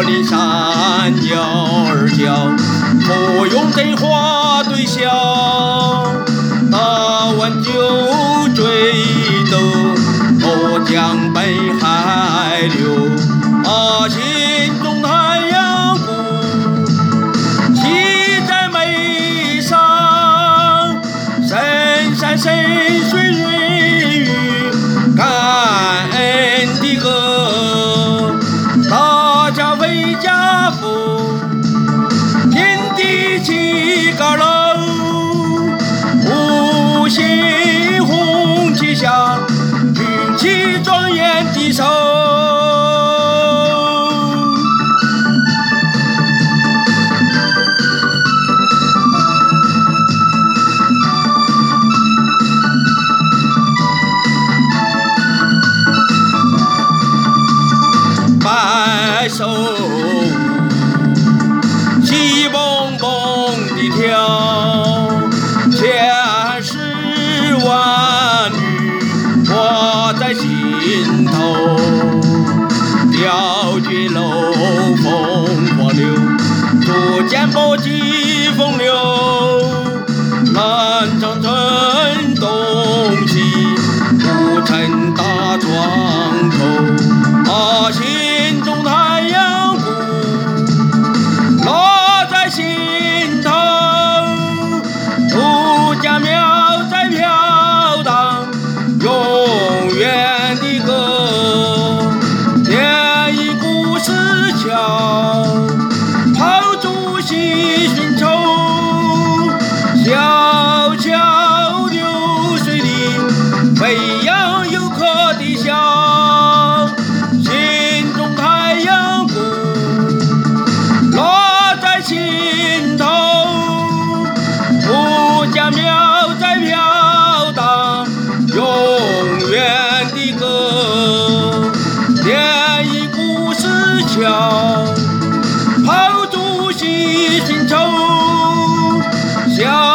岭山鸟儿叫，不用真话对笑，大碗酒醉斗，我江北海流，心中太阳谷，骑在眉上，深山深水云雨，感恩的歌，大家为家福，天地起高楼，五星红旗下，举起庄严的手。白手喜蹦蹦地跳，千丝万缕挂在心头，吊举楼风波流，竹剑波疾风流，南长春东西不曾大床头，心中太阳谷，落在心头，土家苗在飘荡，永远的歌，天一故事桥，炮竹细寻愁，小桥流水里，飞扬游客的笑，心中太阳谷，落在心头，土家苗在飘荡，永远的歌，天一故事桥，炮竹细寻愁，小